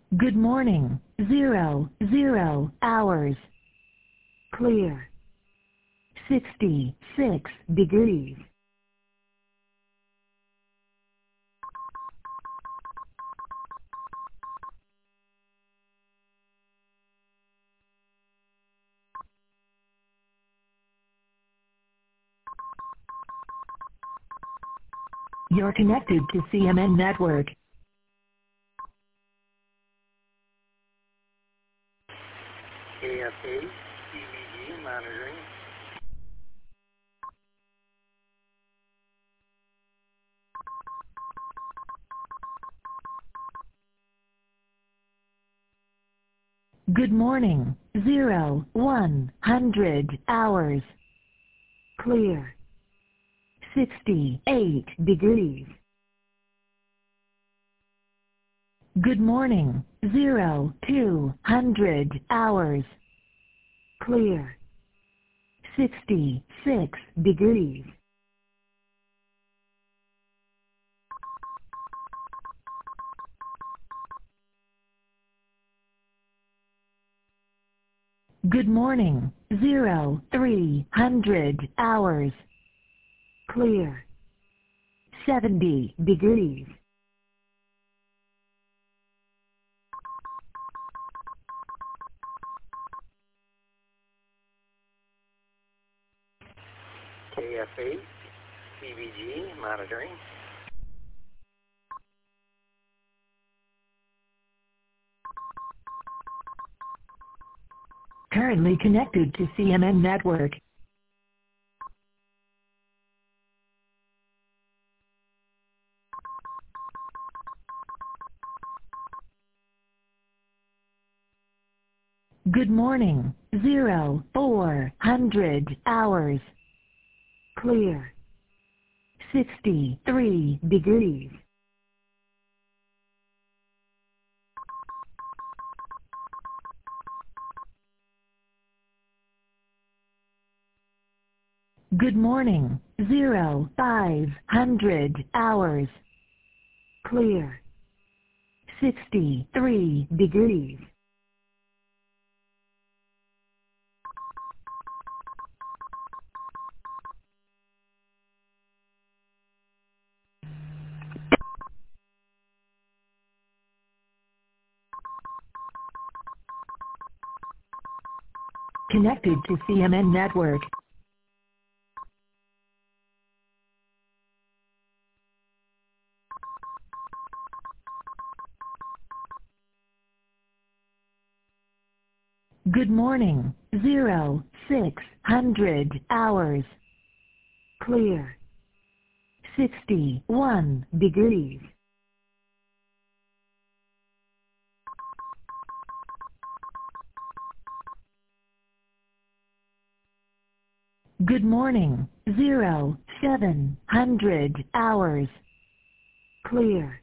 Good morning. 00 hours. Clear. 66 degrees. You're connected to CMN Network. KFA, CVG monitoring. Good morning. 100 hours. Clear. 68 degrees. Good morning. 200 hours. Clear. 66 degrees. Good morning. 300 hours. Clear. 70 degrees. KFA, CVG monitoring. Currently connected to CMN Network. Good morning. 400 hours. Clear. 63 degrees. Good morning. 500 hours. Clear. 63 degrees. Connected to CMN Network. Good morning. 600 hours. Clear. 61 degrees. Good morning. 700 hours. Clear.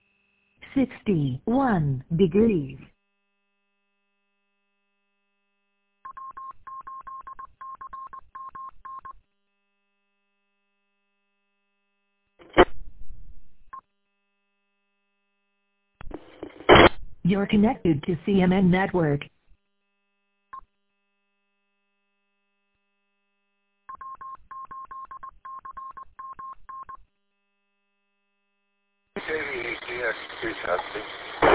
61 degrees. You're connected to CMN Network. KVATX 2 testing.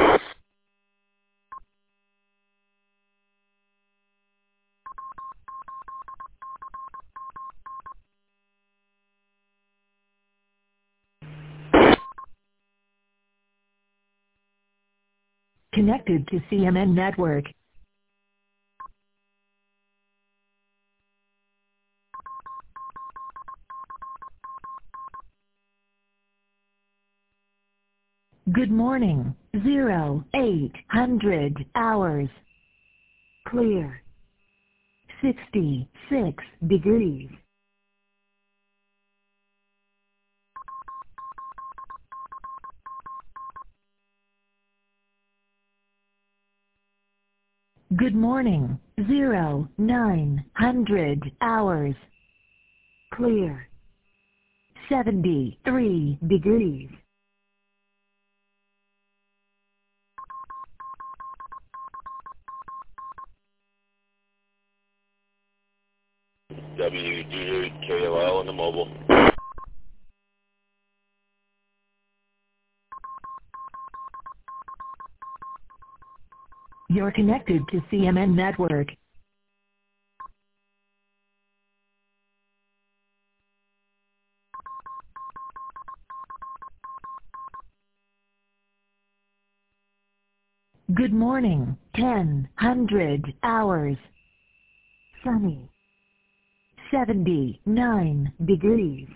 Connected to CMN Network. Good morning. 800 hours. Clear. 66 degrees. Good morning. 900 hours. Clear. 73 degrees. WD8KLL on the mobile. You're connected to CMN Network. Good morning, 1000 hours. Sunny. 79 degrees.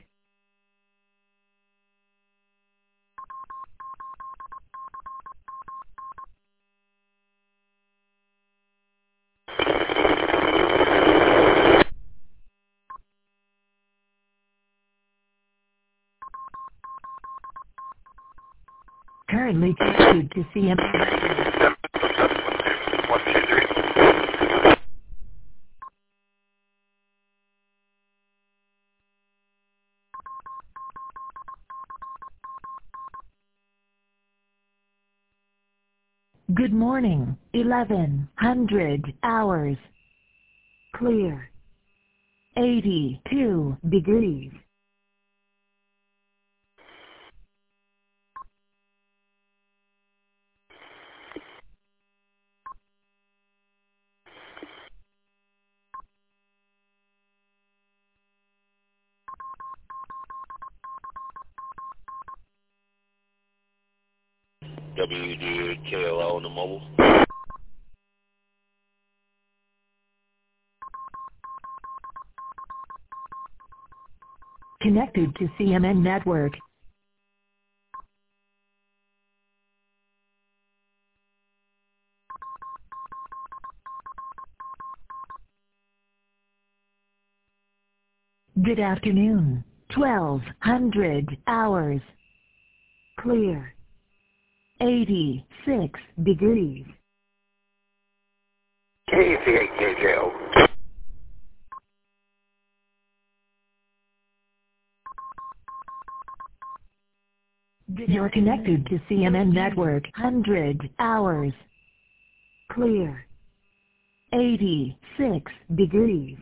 Currently connected to CMN. Good morning, 1100 hours. Clear. 82 degrees. WD8KLL on the mobile. Connected to CMN Network. Good afternoon, 1200 hours. Clear. 86 degrees. KC8KJO. You're connected to CMN Network. 100 hours. Clear. 86 degrees.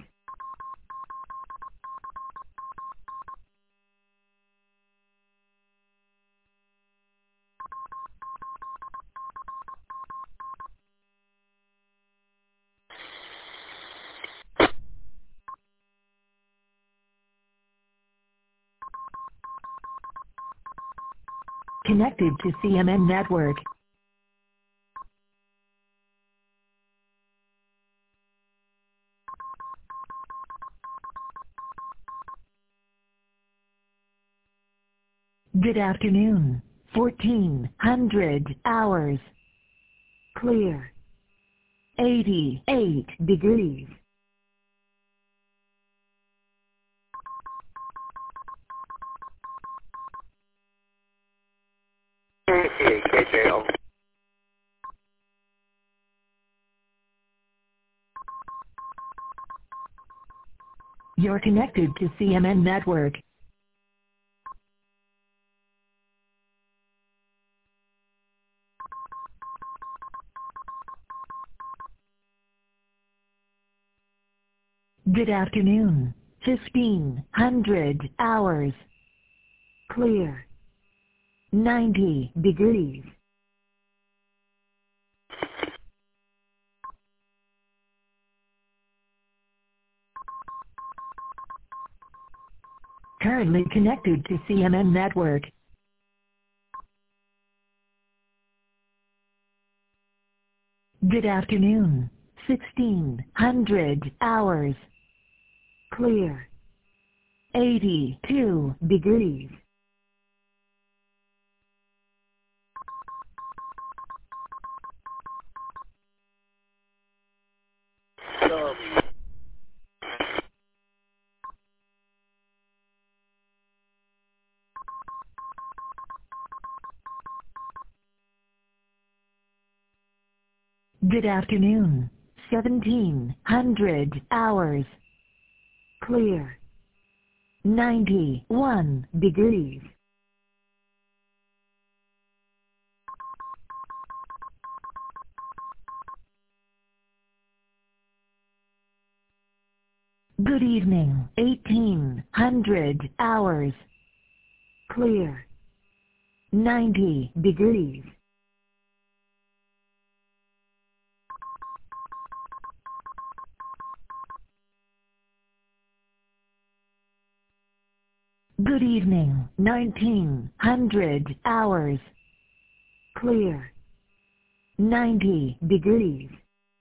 Connected to CMN Network. Good afternoon, 1400 hours. Clear. 88 degrees. KC8KJO. You're connected to CMN Network. Good afternoon, 1500 hours. Clear. 90 degrees. Currently connected to CMN Network. Good afternoon, 1600 hours. Clear. 82 degrees. Good afternoon, 1700 hours. Clear. 91 degrees. Good evening. 1800 hours. Clear. 90 degrees. Good evening. 1900 hours. Clear. 90 degrees.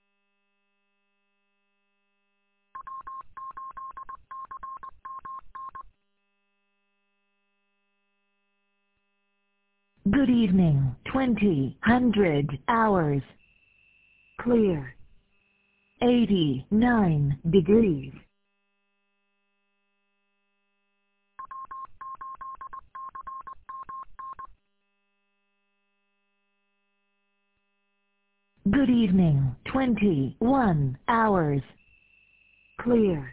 Good evening. 2000 hours. Clear. 89 degrees. Good evening. 21 hours. Clear.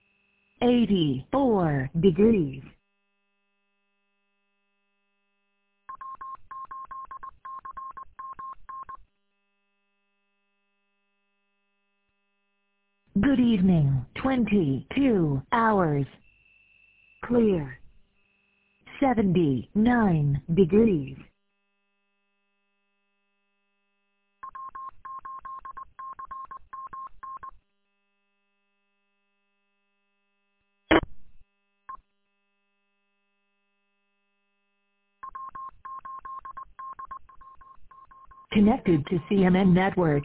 84 degrees. Good evening. 22 hours. Clear. 79 degrees. Connected to CMN Network.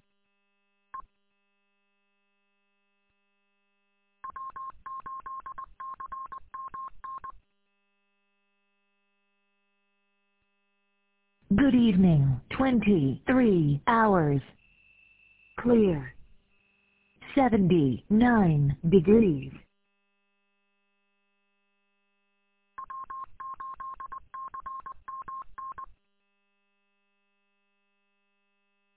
Good evening. 23 hours. Clear. 79 degrees.